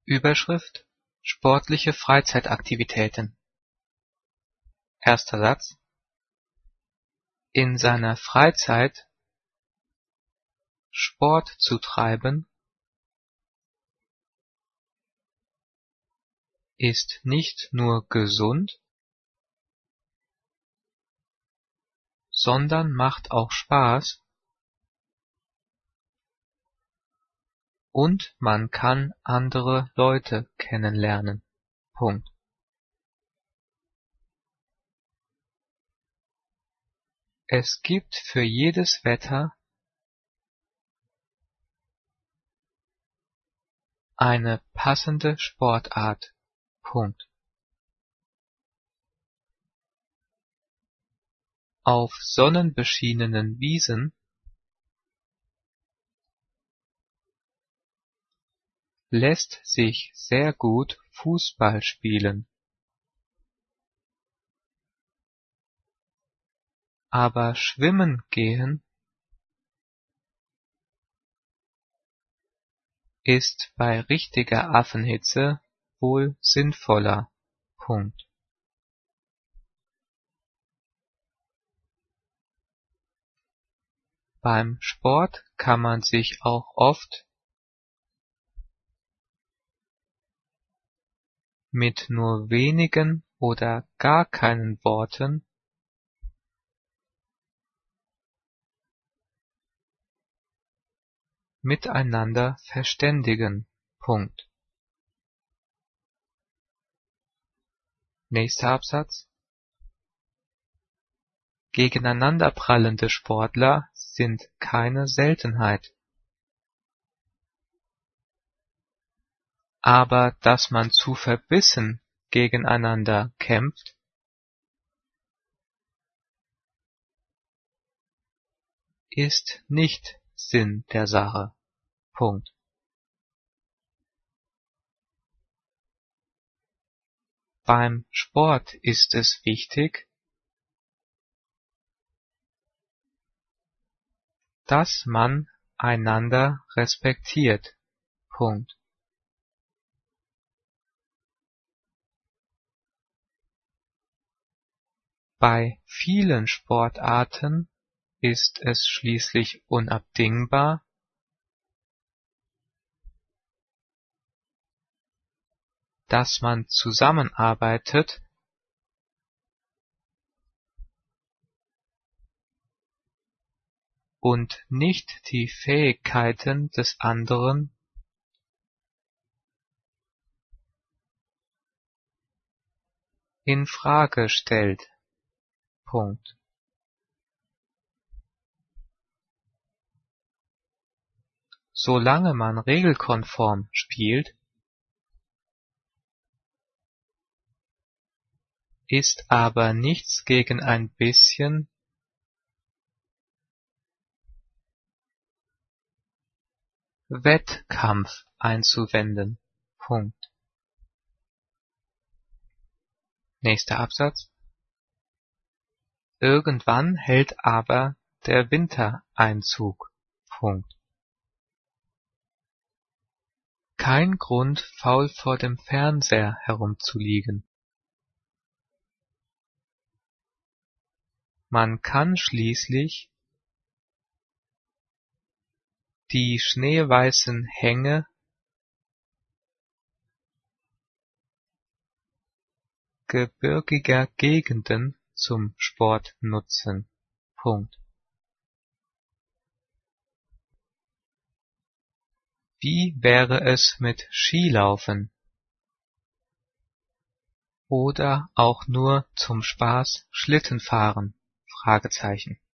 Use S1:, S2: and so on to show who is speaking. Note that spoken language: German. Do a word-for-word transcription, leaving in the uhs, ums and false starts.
S1: Überschrift: Sportliche Freizeitaktivitäten. Erster Satz: In seiner Freizeit Sport zu treiben ist nicht nur gesund, sondern macht auch Spaß und man kann andere Leute kennenlernen. Punkt. Es gibt für jedes Wetter eine passende Sportart. Punkt. Auf sonnenbeschienenen Wiesen lässt sich sehr gut Fußball spielen. Aber schwimmen gehen ist bei richtiger Affenhitze wohl sinnvoller. Punkt. Beim Sport kann man sich auch oft mit nur wenigen oder gar keinen Worten miteinander verständigen. Punkt. Nächster Absatz. Gegeneinanderprallende Sportler sind keine Seltenheit. Aber dass man zu verbissen gegeneinander kämpft, ist nicht Sinn der Sache. Punkt. Beim Sport ist es wichtig, dass man einander respektiert. Punkt. Bei vielen Sportarten ist es schließlich unabdingbar, dass man zusammenarbeitet und nicht die Fähigkeiten des anderen in Frage stellt. Punkt. Solange man regelkonform spielt, ist aber nichts gegen ein bisschen Wettkampf einzuwenden. Punkt. Nächster Absatz. Irgendwann hält aber der Winter Einzug. Punkt. Kein Grund, faul vor dem Fernseher herumzuliegen. Man kann schließlich die schneeweißen Hänge gebirgiger Gegenden zum Sport nutzen. Punkt. Wie wäre es mit Skilaufen? Oder auch nur zum Spaß Schlittenfahren? Fragezeichen.